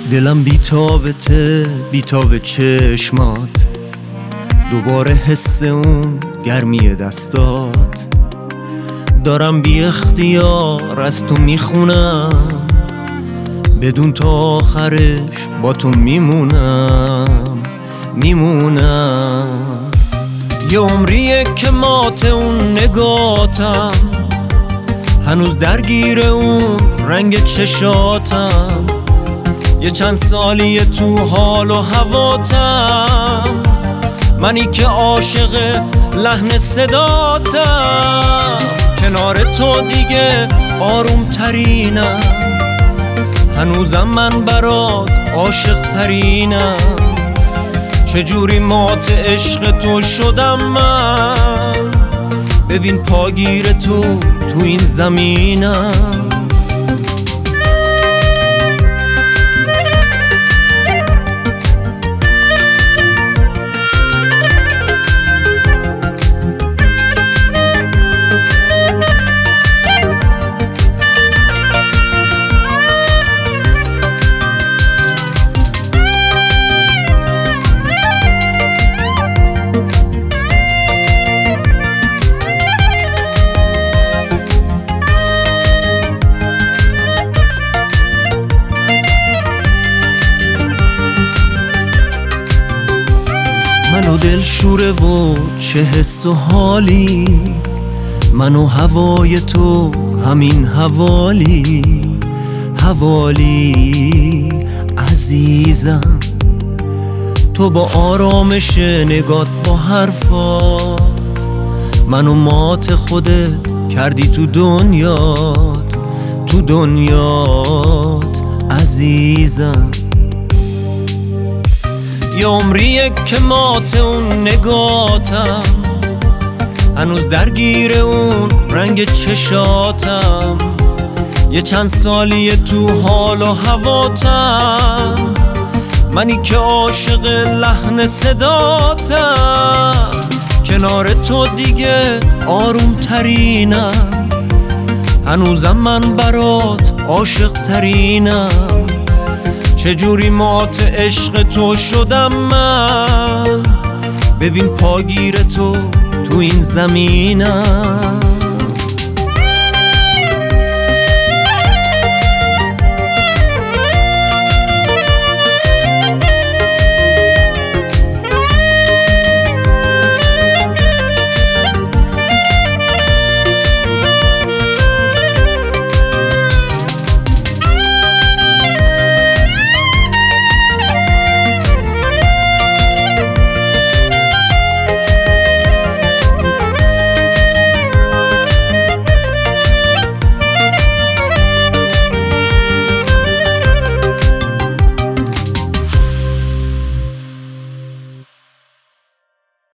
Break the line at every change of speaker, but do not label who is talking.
دلم بیتابته، بیتاب چشمات، دوباره حس اون گرمی دستات. دارم بی اختیار از تو میخونم، بدون تا آخرش با تو میمونم. یه عمریه که مات اون نگاتم، هنوز درگیر اون رنگ چشاتم. یه چند سالیه تو حال و هواتم، منی که عاشق لحن صداتم. کنار تو دیگه آروم ترینم، هنوزم من برات عاشق ترینم. چجوری مات عشق تو شدم من، ببین پاگیر تو این زمینم. منو دل شوره و چه حس و حالی، منو هوای تو همین حوالی عزیزم. تو با آرامش نگات، با حرفات، منو مات خودت کردی تو دنیات عزیزم. یه عمریه که مات اون نگاتم، هنوز درگیر اون رنگ چشاتم. یه چند سالیه تو حال و هواتم، منی که عاشق لحن صداتم. کنار تو دیگه آروم ترینم، هنوزم من برات عاشق ترینم. چجوری مات عشق تو شدم من، ببین پاگیر تو این زمینم.